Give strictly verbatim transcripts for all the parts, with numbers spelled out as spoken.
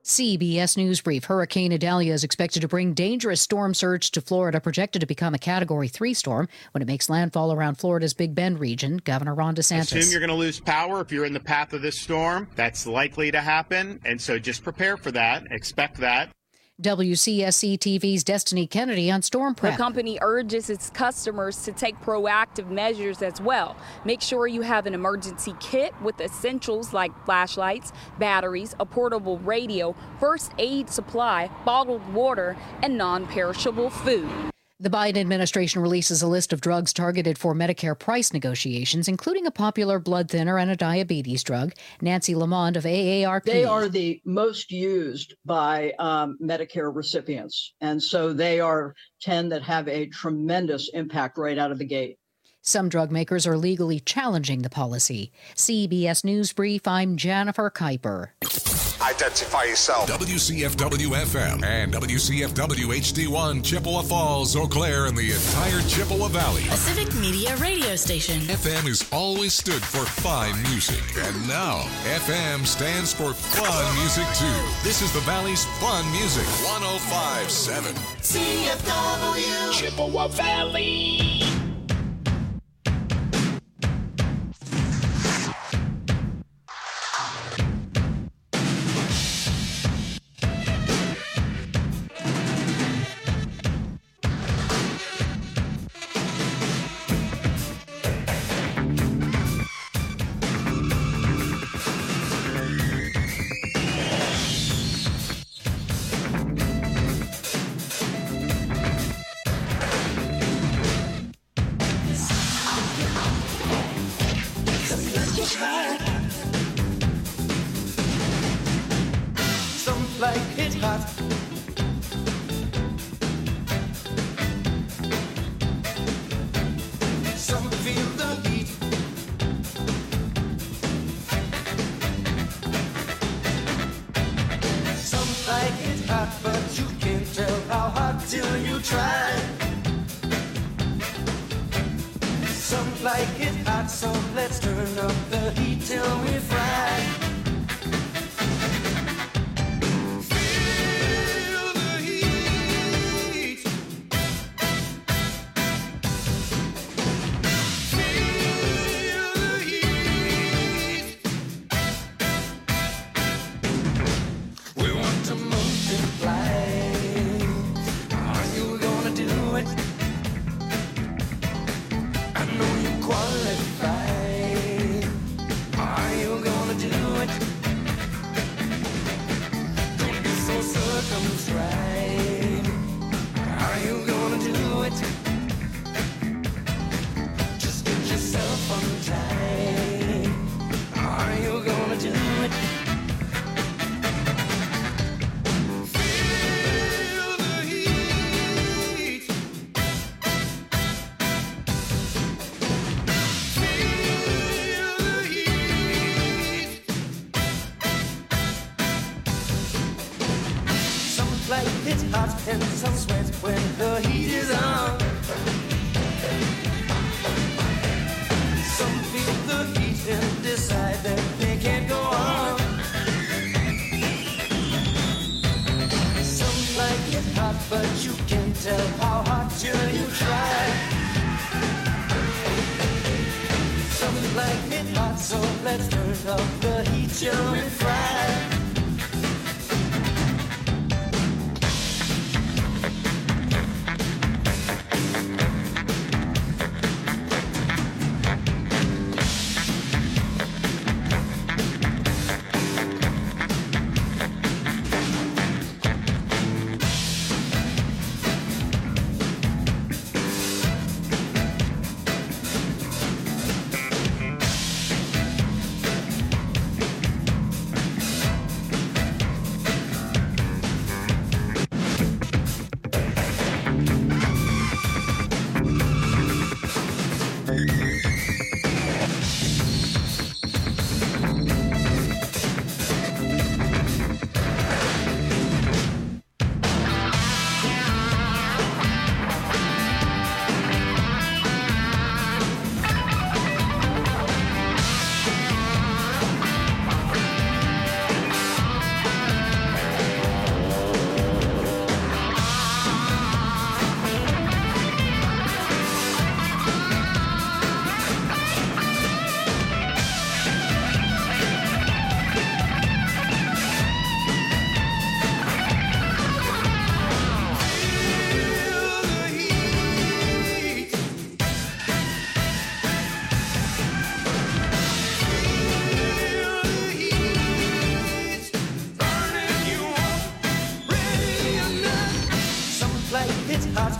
C B S News Brief. Hurricane Idalia is expected to bring dangerous storm surge to Florida, projected to become a Category three storm when it makes landfall around Florida's Big Bend region. Governor Ron DeSantis. Assume you're going to lose power if you're in the path of this storm. That's likely to happen, and so just prepare for that. Expect that. W C S C T V's Destiny Kennedy on storm prep. The company urges its customers to take proactive measures as well. Make sure you have an emergency kit with essentials like flashlights, batteries, a portable radio, first aid supply, bottled water, and non-perishable food. The Biden administration releases a list of drugs targeted for Medicare price negotiations, including a popular blood thinner and a diabetes drug. Nancy Lamond of A A R P. They are the most used by um, Medicare recipients, and so they are tend that have a tremendous impact right out of the gate. Some drug makers are legally challenging the policy. C B S News Brief, I'm Jennifer Kuiper. Identify yourself. W C F W F M and W C F W H D one, Chippewa Falls, Eau Claire, and the entire Chippewa Valley. A Civic Media radio station. F M has always stood for fine music, and now F M stands for fun music too. This is the Valley's fun music. one oh five point seven C F W Chippewa Valley.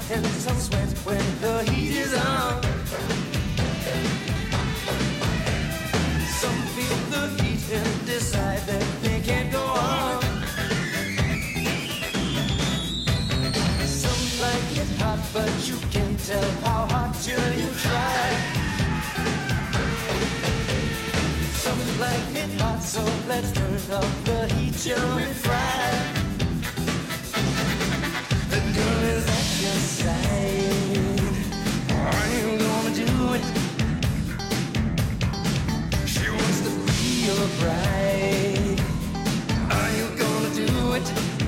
and some sweat when the heat is on. Some feel the heat and decide that they can't go on. Some like it hot, but you can't tell how hot till you try. Some like it hot, so let's turn up the heat till we fry. The girl is at your side. Are you gonna do it? She wants to be your bride. Are you gonna do it?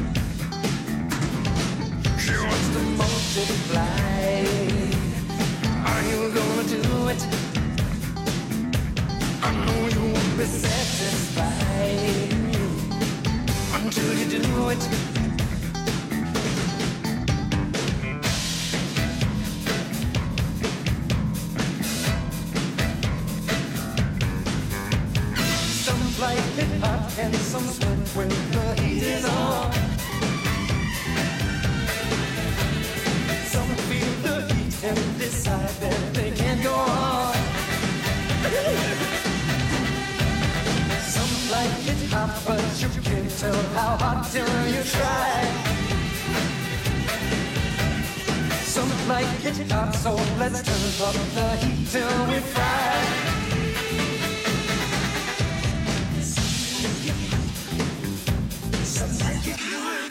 She wants to multiply. Are you gonna do it? I know you won't be satisfied until you do it. Some like it hot and some sweat when the heat is on. Some feel the heat and decide that they can't go on. Some like it hot, but you can't tell how hot till you try. Some like it hot, so let's turn up the heat till we fry. Some like it hot.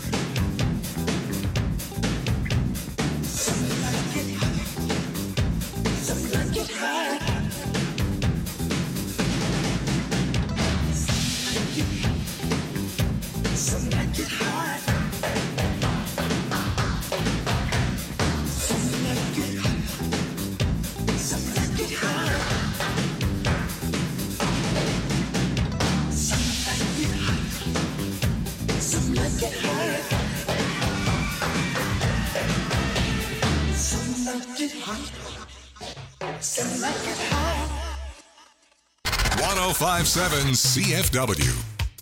Some like it hot. Some like it hot. Some like it hot. Some like it hot. Some like it hot. Some like it hot. Some like it hot. Some like it hot. Some like it hot. one oh five point seven C F W.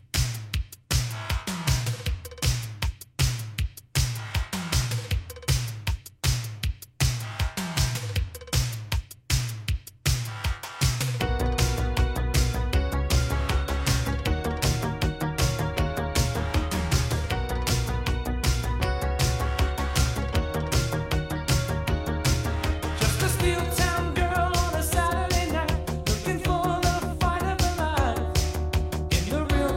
Just a steel town girl on a Saturday night, looking for the fight of her life. In the real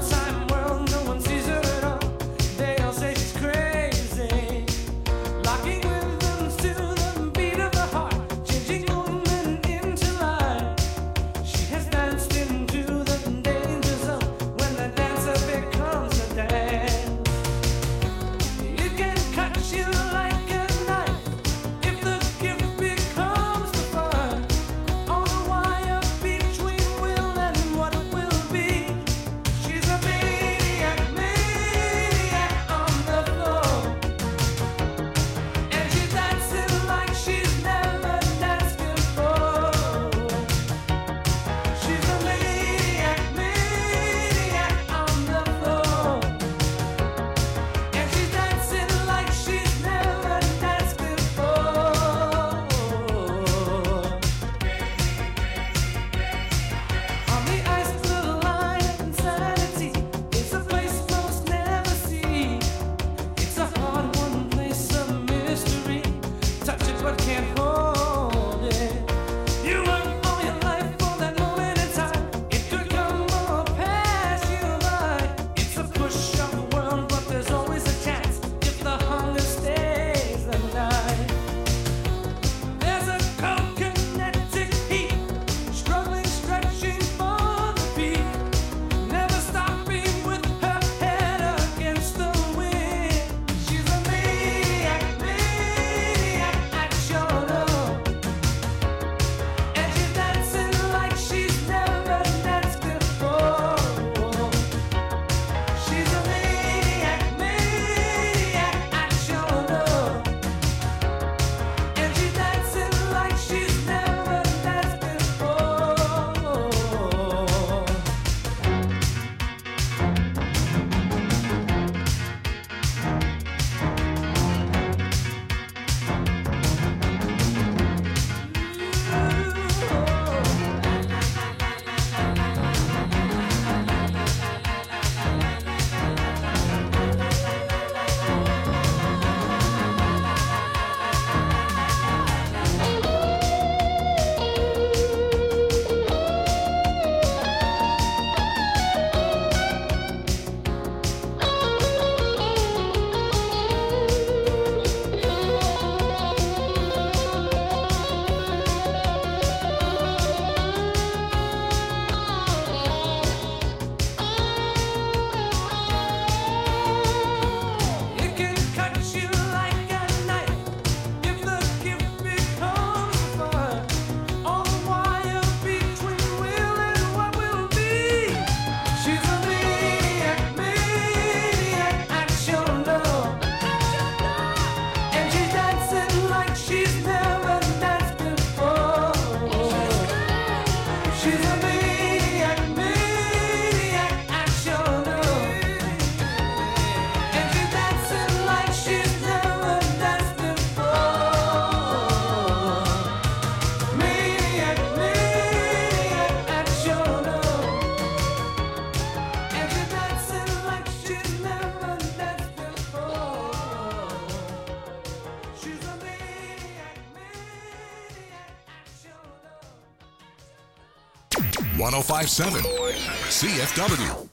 one oh five point seven C F W.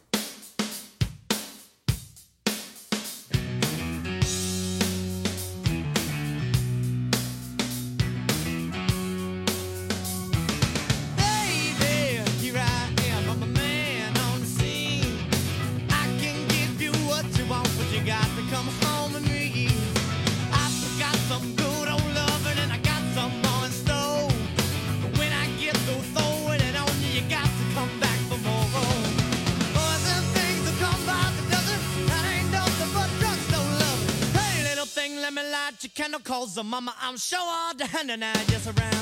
Cause the mama, I'm sure all the hand and I just around.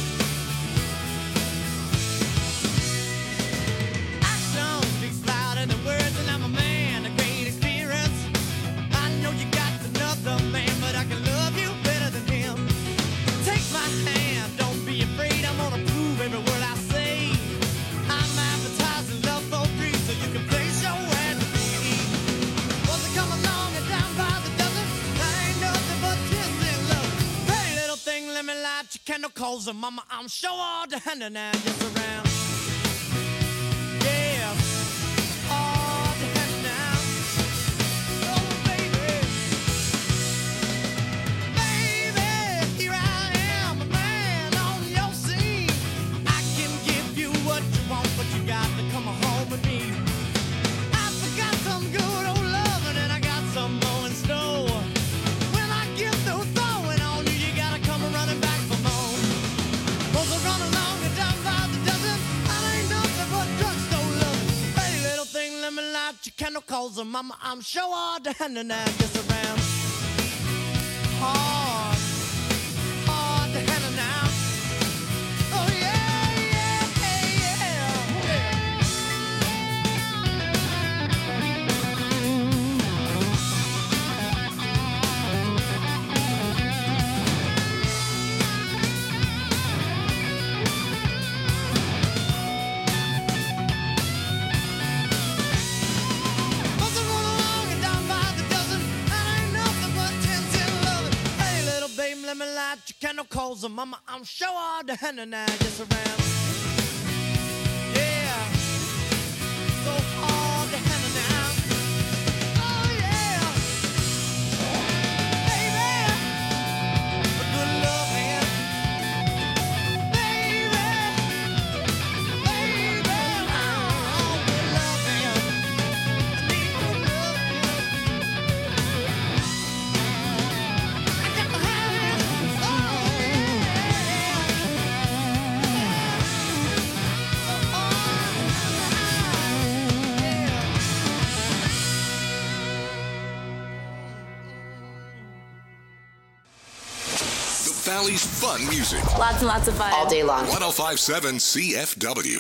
Action speaks louder than words, and I'm a man of great experience. I know you got another man, but I can love you better than him. Take my hand, don't be afraid. I'm gonna prove every word I say. I'm advertising love for free, so you can place your ad to me. Once I come along and down by the dozen, I ain't nothing but tears. Let me light your candle, cause the mama, I'm sure all the hand and I just around. Yeah, all the hand now. Oh, baby. Baby, here I am, a man on your scene. I can give you what you want, but you got to come home with me. I forgot some good old loving, and I got some more in store. When I get through throwing on you, you gotta come running back for more. Cause I run along and down by the dozen. I ain't nothing but drugstore loving. Hey, little thing, let me light your candle, cause the mama, I'm sure all the hand and I just around. Hard, hard the hand now. Oh yeah, yeah, yeah, yeah. Let me light your candle, cause the mama, I'm sure all the hand and I just around. Yeah, so hard the hand now. Oh yeah, baby, a good loving, baby, baby, oh, good loving, I need good loving. I got to have it. Valley's fun music. Lots and lots of fun. All day long. one oh five point seven C F W.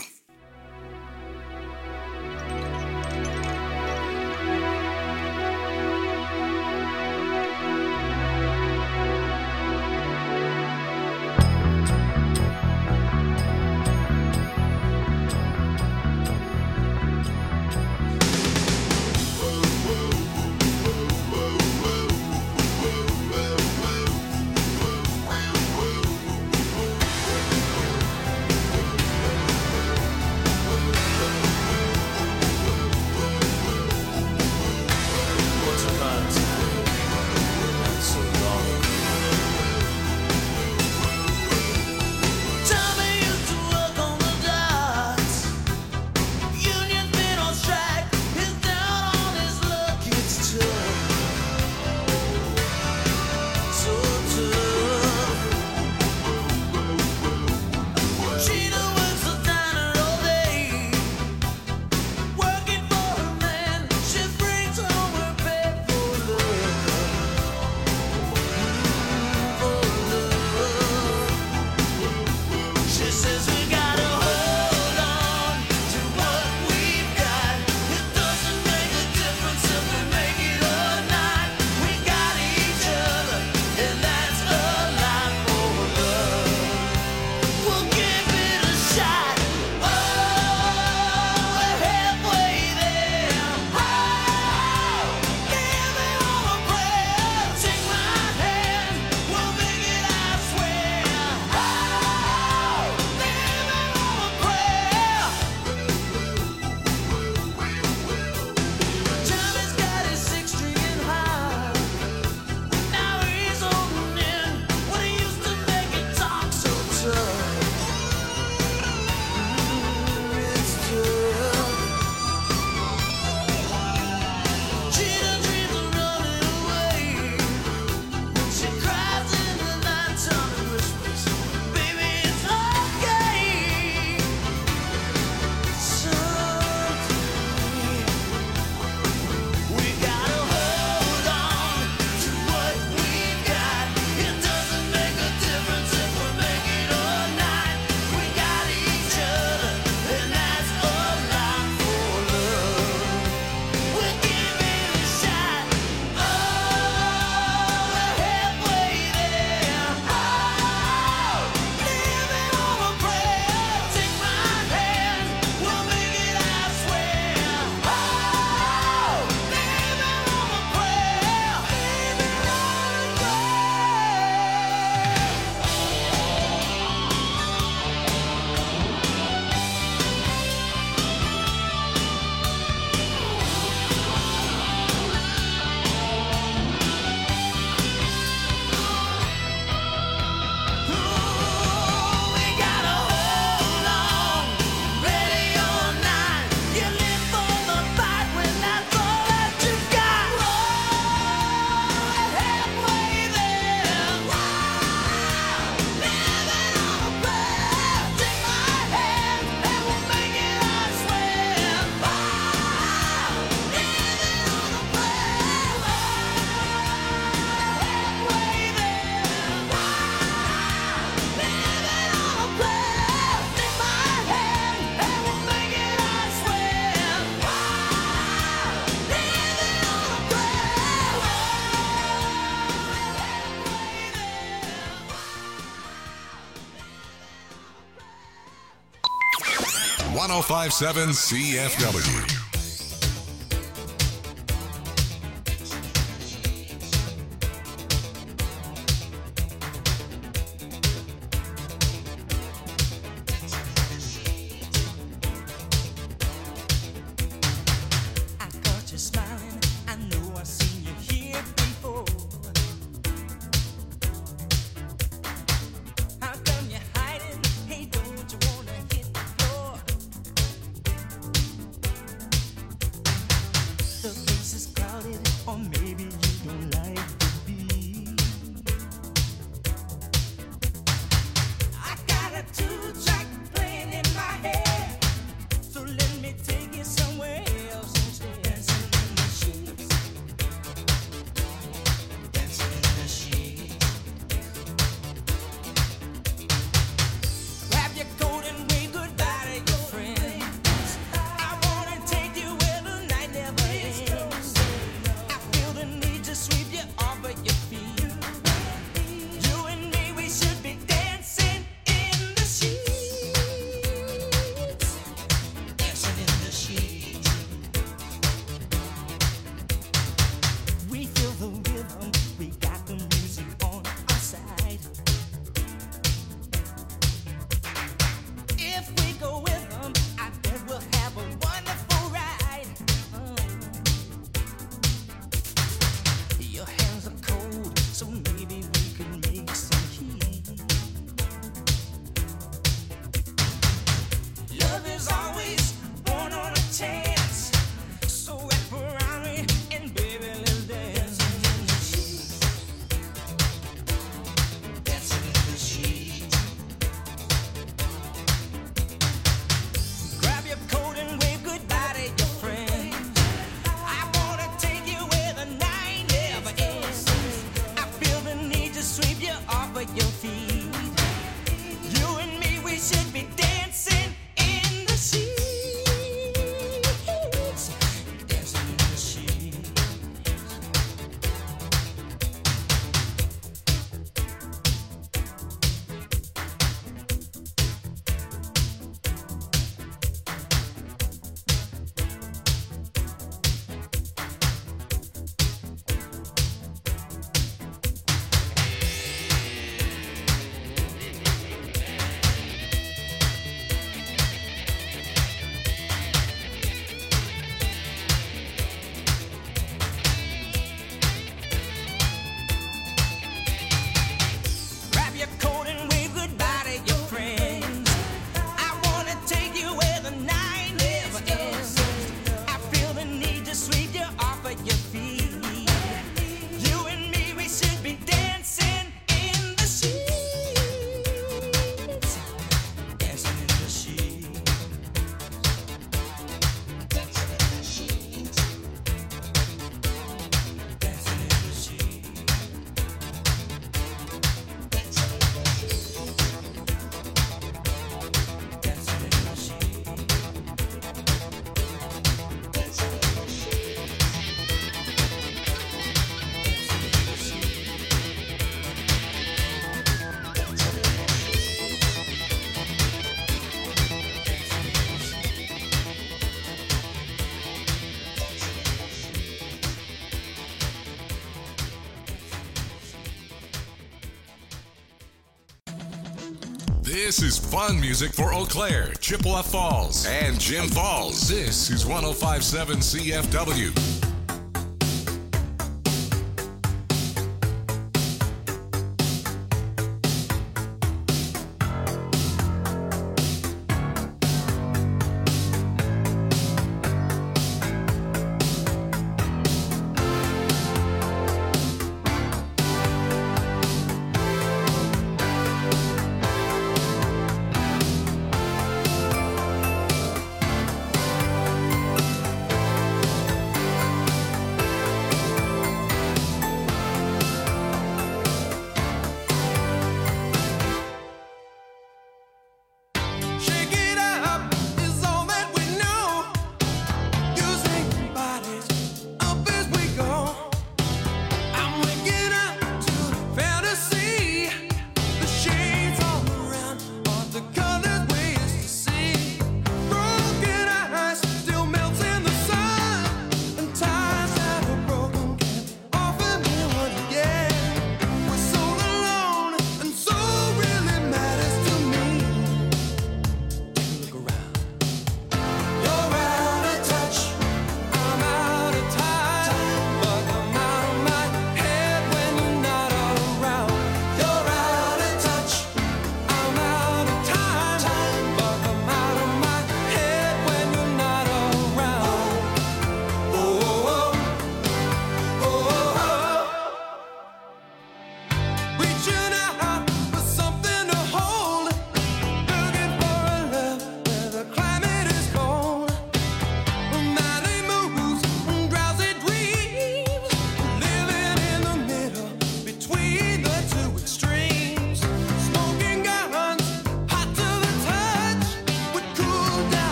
oh five point seven C F W. This is fun music for Eau Claire, Chippewa Falls, and Jim Falls. This is one oh five point seven C F W.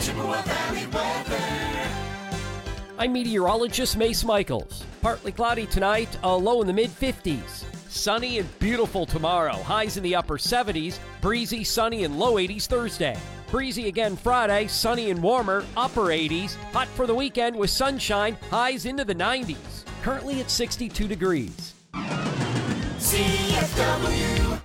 Chippewa Valley weather. I'm meteorologist Mace Michaels. Partly cloudy tonight, a low in the mid fifties. Sunny and beautiful tomorrow, highs in the upper seventies. Breezy, sunny, and low eighties Thursday. Breezy again Friday, sunny and warmer, upper eighties. Hot for the weekend with sunshine, highs into the nineties. Currently at sixty-two degrees. C F W.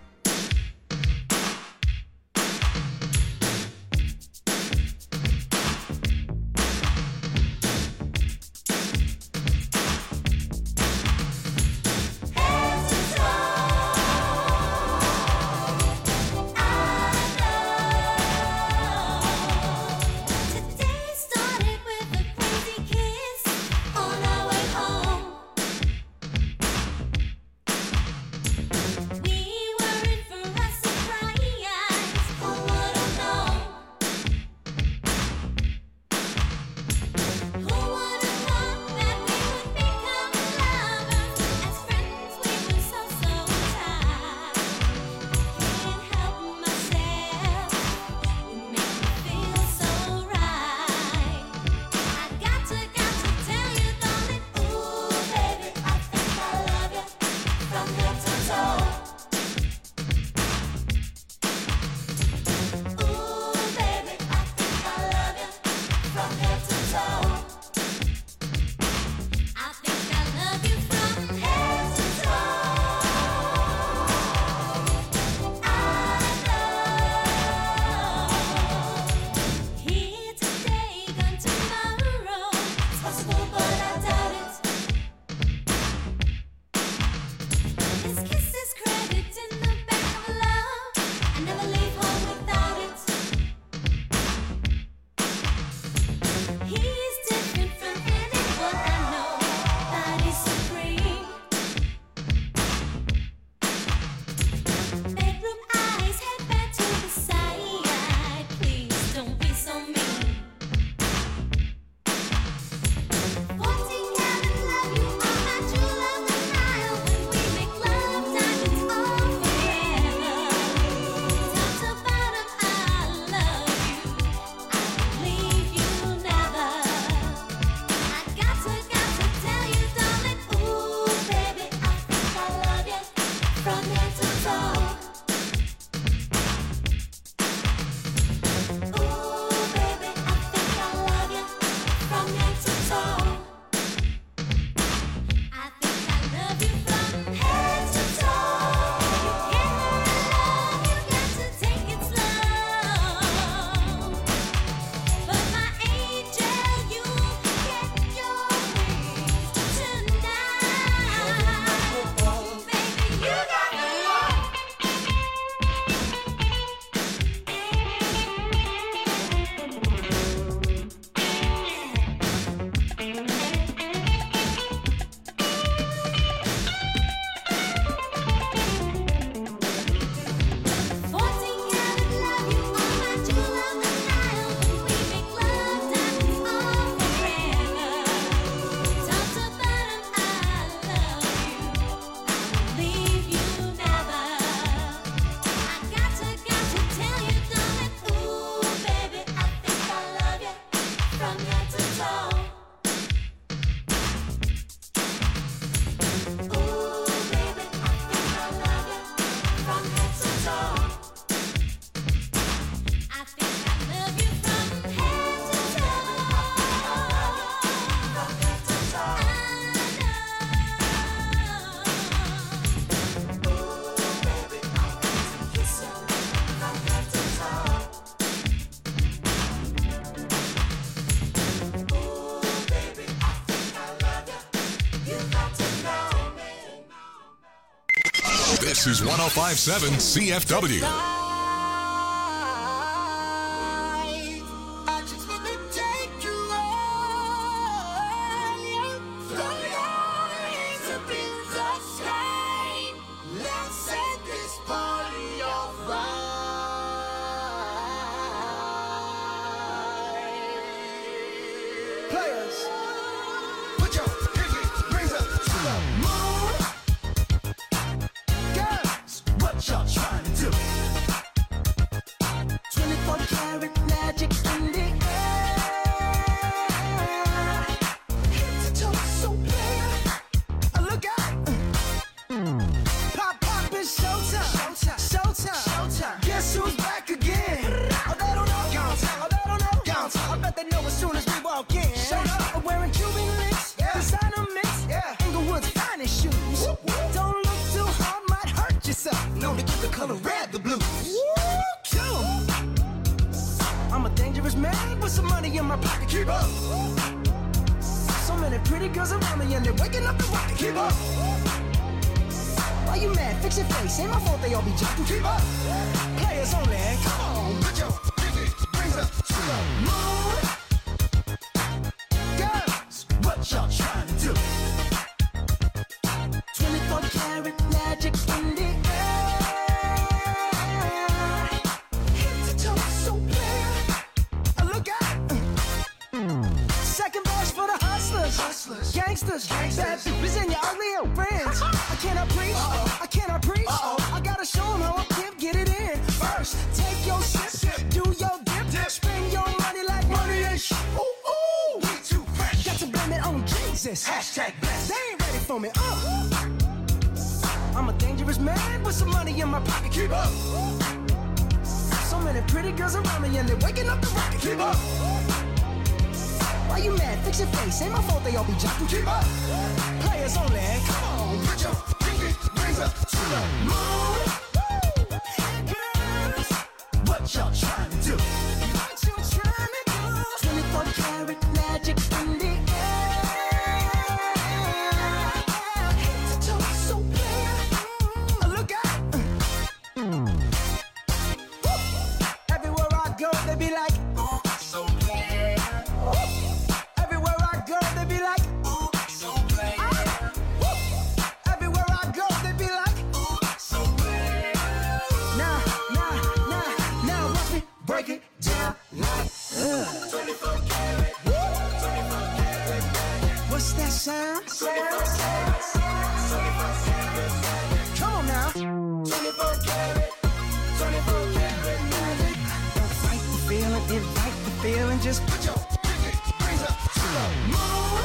This is one oh five point seven C F W. What y'all trying to do? with some money in my pocket. Keep up. So many pretty girls around me and they're waking up the rocket. Keep up. Why you mad? Fix your face. Ain't my fault they all be jocking. Keep up. Players only. Come on, put your pinky rings up to the moon. Girls, what y'all trying to do? twenty-four karat magic in the air. Head to toe, so clear. Look out. Second verse for the hustlers, hustlers. Gangsters, Gangsters. Bad bitches and your ugly old friends. I cannot preach, Uh-oh. I cannot preach. Uh-oh. I gotta show them how I can get it in. First, take your sip, sip. Do your dip, dip. Spend your money like money ain't sh- Ooh, ooh, we too fresh. Got to blame it on Jesus. Hashtag blessed. They ain't ready for me. Uh. I'm a dangerous man with some money in my pocket. Keep up. So many pretty girls around me and they're waking up the rocket. Keep up. Why you mad? Fix your face. Ain't my fault they all be jocking. Keep up. Players only. Come on, put your pinky rings up to the moon. Girls, what y'all trying to do? What you trying to do? twenty-four karat magic in the air. Head to toe, so clear. Look out. Everywhere I go, they be like, oh, so clear. Everywhere I go, they be like, oh, so clear. Everywhere I go, they be like, oh, so clear. Now, now, now, now, watch me break it down like uh. twenty-four karat, twenty-four karat. What's that sound? Sound, sound, sound. twenty-four karat. Come on now. twenty-four karat, twenty-four karat magic. Don't fight the feeling, invite the feeling. Just put your pinky rings up to the moon.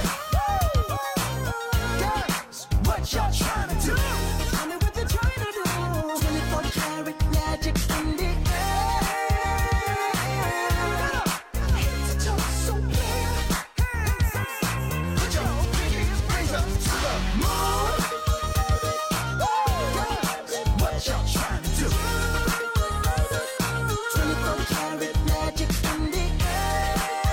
Girls, what y'all trying to do? Tell me what you're trying to do. twenty-four karat magic in the air. Head to toe, so clear. Put your pinky rings up to the moon. Girls, what y'all trying to do? twenty-four karat magic in the air.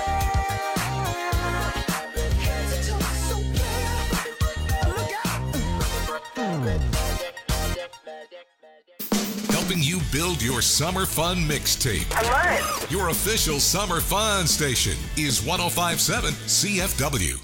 Head to toe, so clear. Look out. Helping you build your summer fun mixtape. I love it. Your official summer fun station is one oh five point seven C F W.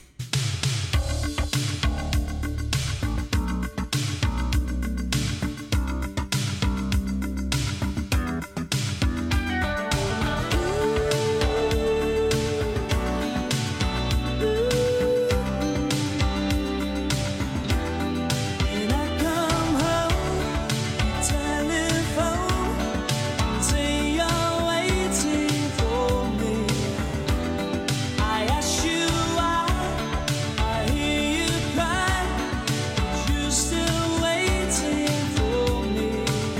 When I come home, telephone, say you're waiting for me. I ask you why, I hear you cry, you're still waiting for me.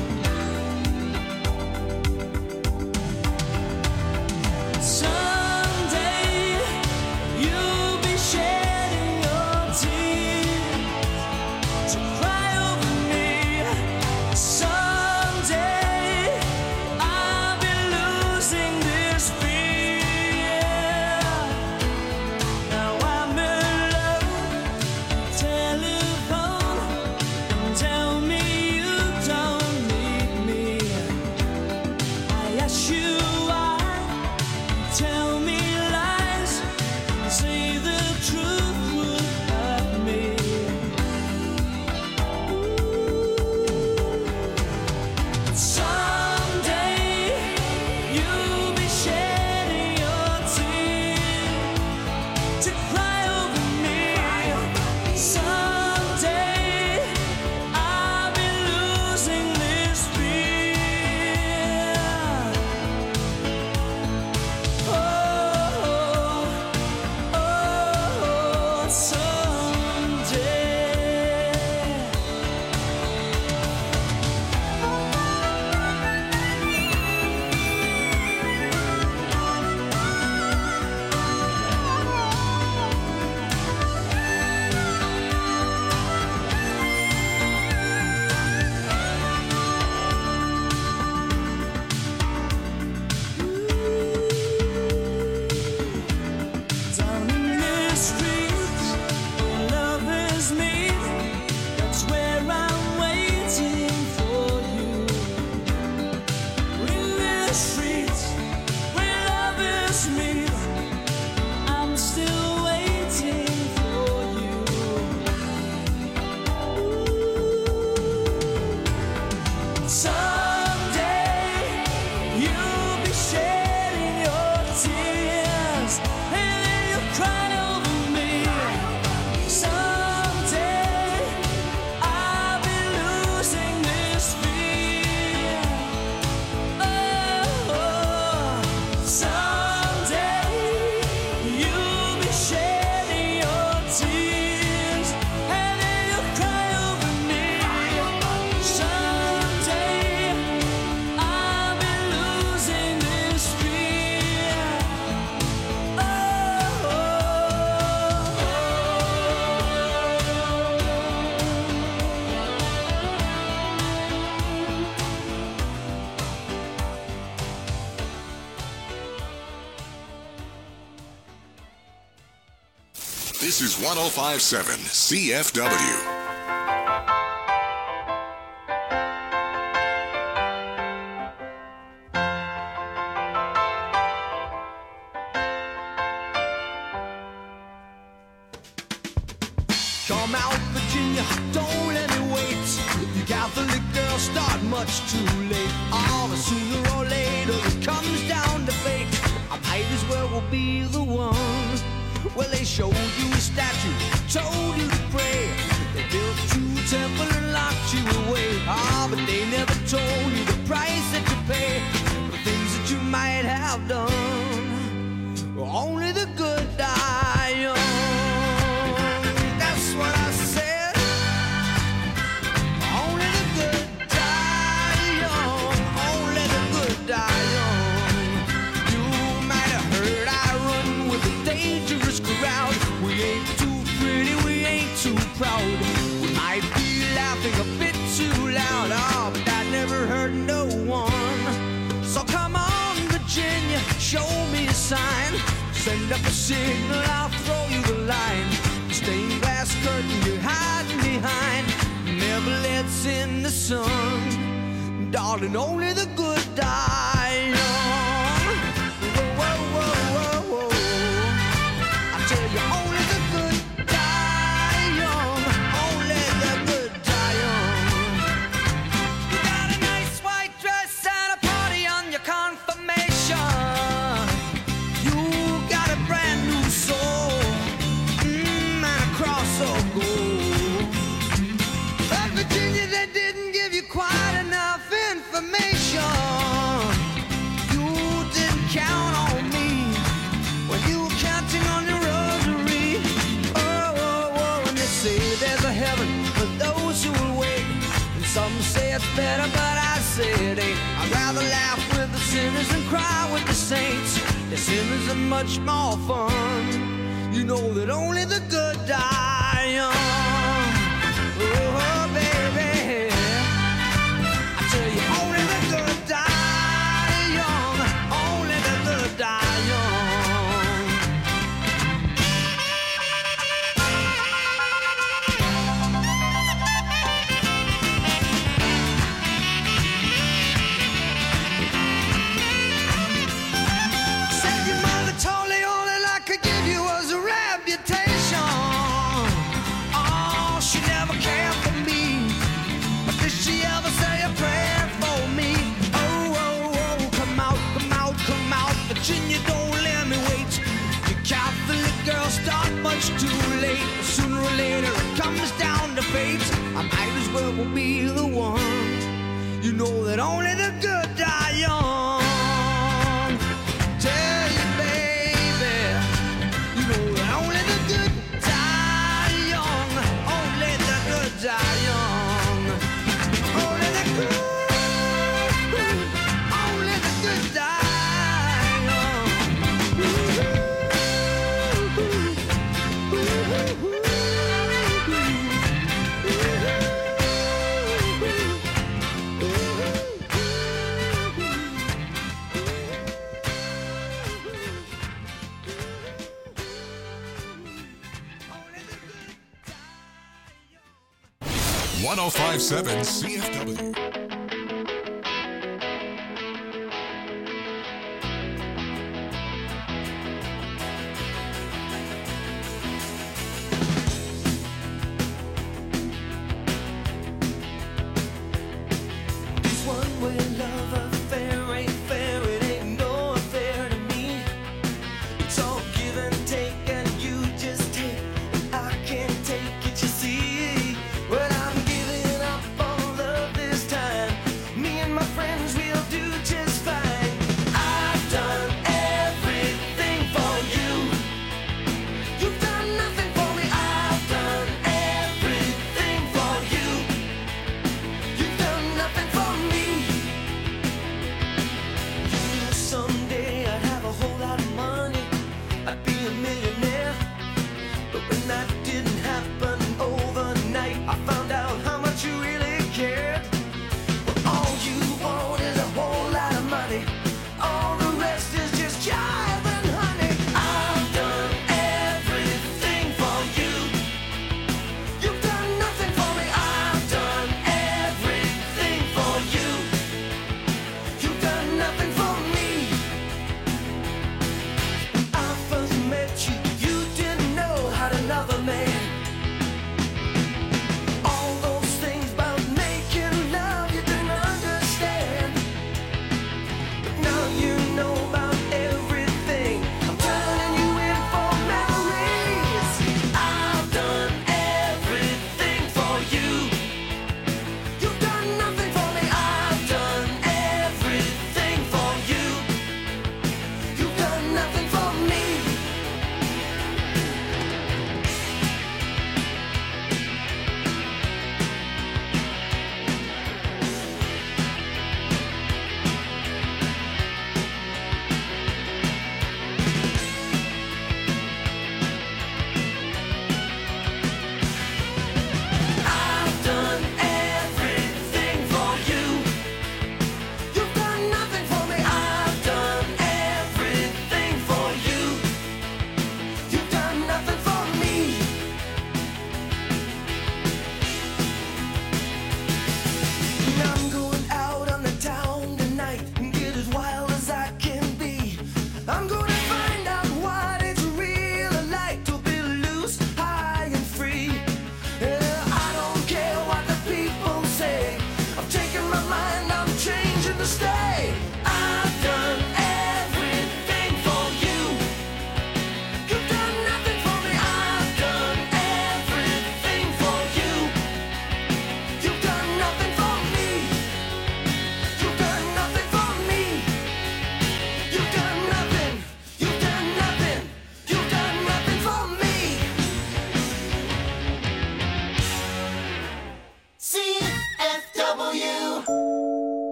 Someday you'll be shedding your tears to cry over me. Someday I'll be losing this fear. Now I'm alone, telephone, and tell me you don't need me. I ask you why, tell me lies, say the truth would hurt me. Someday you'll be shedding your tears to cry over me. Someday I'll be losing this fear. This is one oh five point seven C F W. Come out, Virginia, don't let me wait. You Catholic girls start much too late. Oh, but sooner or later it comes down to fate. I might as well will be the one. Well, they showed you a statue, told you to pray. They built you a temple and locked you away. Ah, but they never told you the price that you pay for the things that you might have done. Only the good die young. What I said, only the good die young, only the good die young. You might have heard I run with a dangerous crowd. We ain't too pretty, we ain't too proud. We might be laughing a bit too loud, oh, but that never hurt no one. So come on, Virginia, show me a sign. Send up a signal, I'll throw you the line. Stained glass curtain you're hiding behind never lets in the sun. Darling, only the good die young. Whoa, whoa, whoa, whoa. I tell you, only the good die young. Only the good die young. You got a nice white dress and a party on your confirmation. You got a brand new soul. Cross or gold. But Virginia, they didn't give you quite enough information. You didn't count on me when you were counting on your rosary. Oh, oh, oh, and they say there's a heaven for those who will wait. And some say it's better, but I say it ain't. I'd rather laugh with the sinners and cry with the saints. The sinners are much more fun. You know that only the good die young. Oh, baby, I tell you, only the good die young. Only the good die young. Said your mother told me all that I could give you was a reputation. Oh, she never cared for me, but did she ever say a prayer for me? Oh, oh, oh, come out, come out, come out, Virginia, don't let me wait. You Catholic girls start much too late. Sooner or later it comes down to fate. I might as well be the one. You know that only the good die young. Tell you, baby, you know that only the good die young. Only the good die young. Only the good, only the good die young. Ooh, ooh, ooh, ooh, ooh. one oh five point seven C F W. Well, I'm giving up on love this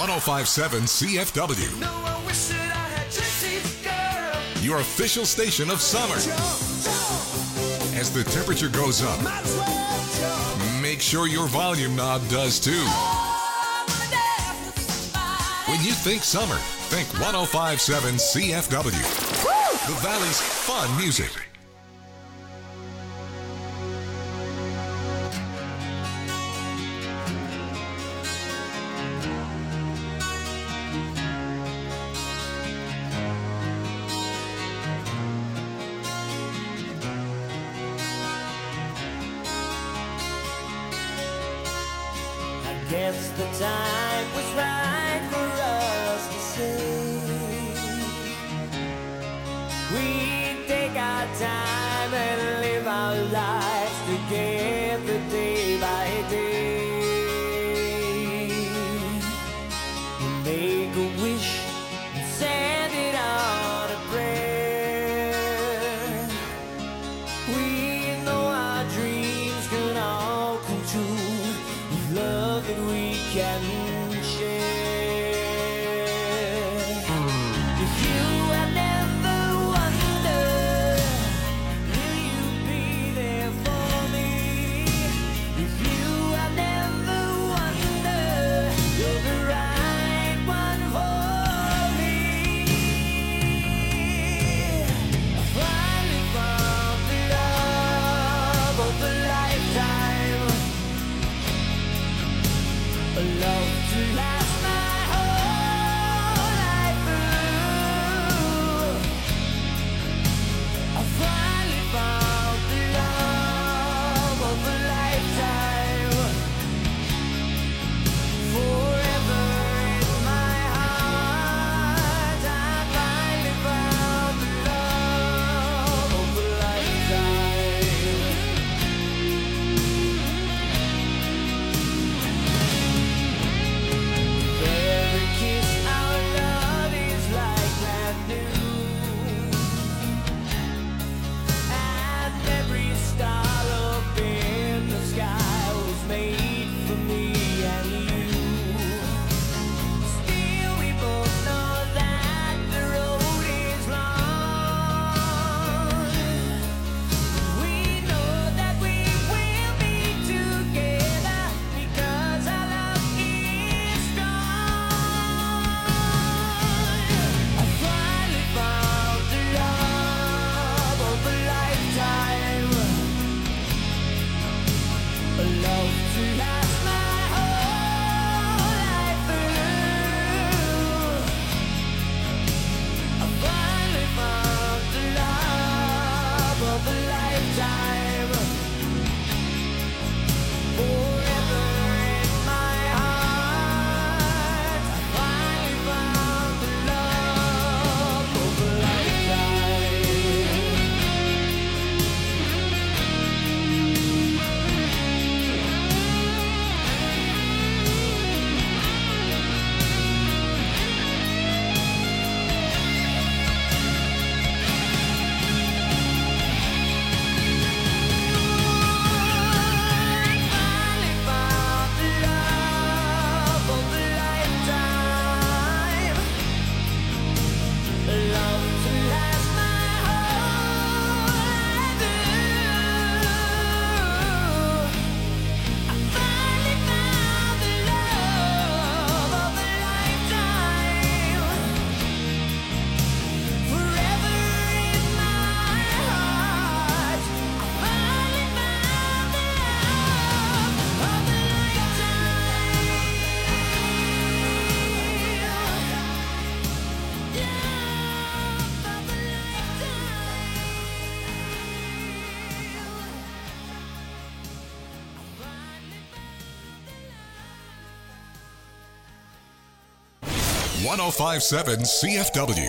one oh five point seven C F W. Your official station of summer. As the temperature goes up, make sure your volume knob does too. When you think summer, think one oh five point seven C F W. The Valley's fun music. Guess the time was right for us to say we take our time and live our lives together day by day. We make a wish and send it on a prayer. We know our dreams can all come true. Love that we can share. If you have never wondered, will you be there for me? If you have never wondered, you're the right one for me. I finally found the love of a lifetime. A love to last my whole life through. I finally found the love of a lifetime. Forever in my heart, I finally found the love of a lifetime. Every kiss, our love is like brand new, and every star up in the sky was made for me and you. Still, we both know that the road is long. We know that we will be together because our love is strong. I finally found the love of a lifetime. A love to last my whole life through. I finally found the love of a lifetime. Forever in my heart, I finally found the love of a lifetime. one oh five point seven C F W.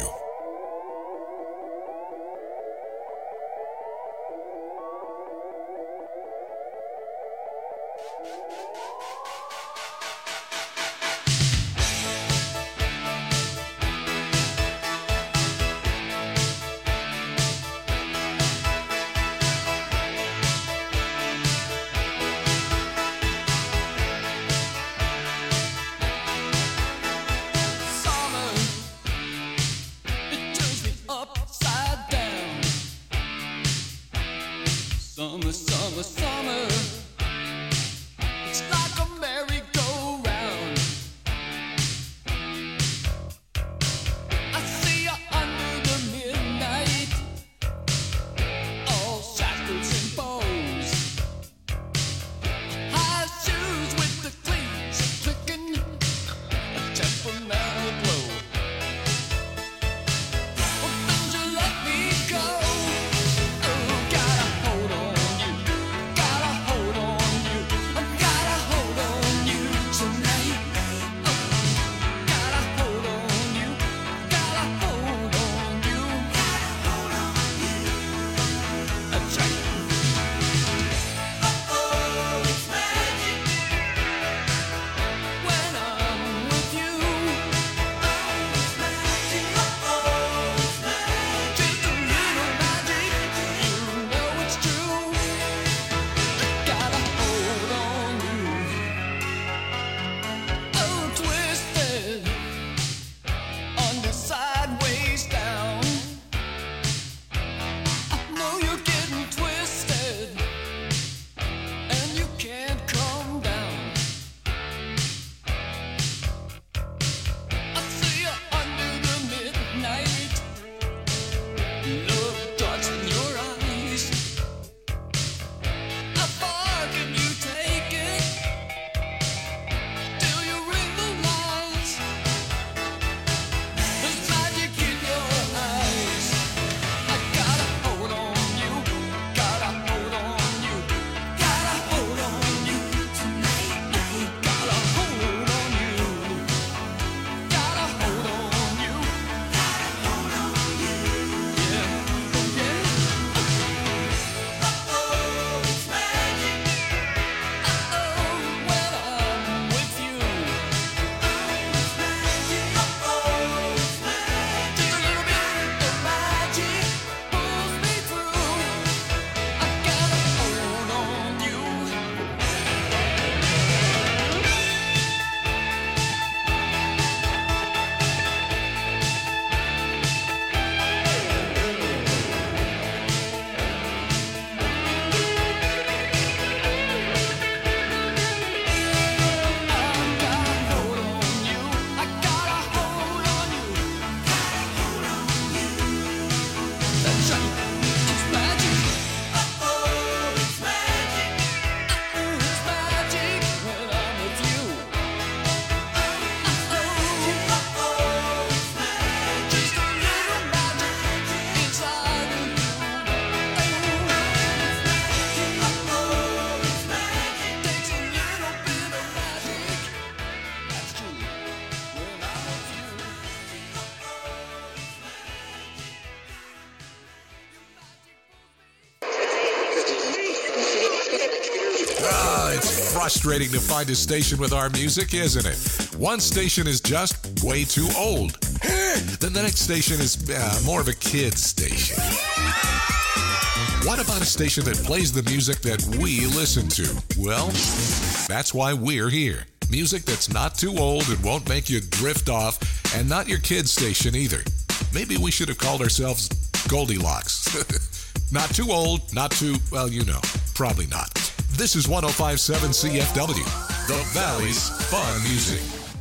It's frustrating to find a station with our music, isn't it? One station is just way too old. Then the next station is uh, more of a kid's station. What about a station that plays the music that we listen to? Well, that's why we're here. Music that's not too old and won't make you drift off, and not your kid's station either. Maybe we should have called ourselves Goldilocks. Not too old, not too, well, you know, probably not. This is one oh five point seven C F W, the Valley's Fun Music.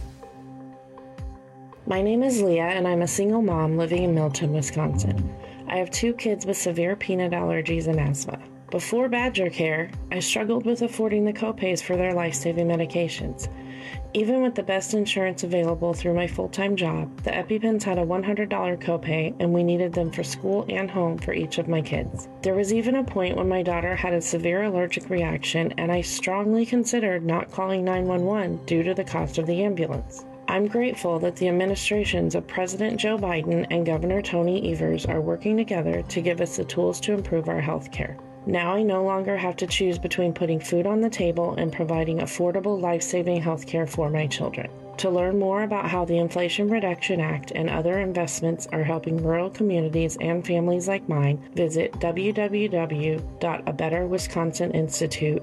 My name is Leah, and I'm a single mom living in Milton, Wisconsin. I have two kids with severe peanut allergies and asthma. Before Badger Care, I struggled with affording the copays for their life-saving medications. Even with the best insurance available through my full-time job, the EpiPens had a one hundred dollars copay, and we needed them for school and home for each of my kids. There was even a point when my daughter had a severe allergic reaction, and I strongly considered not calling nine one one due to the cost of the ambulance. I'm grateful that the administrations of President Joe Biden and Governor Tony Evers are working together to give us the tools to improve our health care. Now I no longer have to choose between putting food on the table and providing affordable, life-saving health care for my children. To learn more about how the Inflation Reduction Act and other investments are helping rural communities and families like mine, visit w w w dot a better wisconsin institute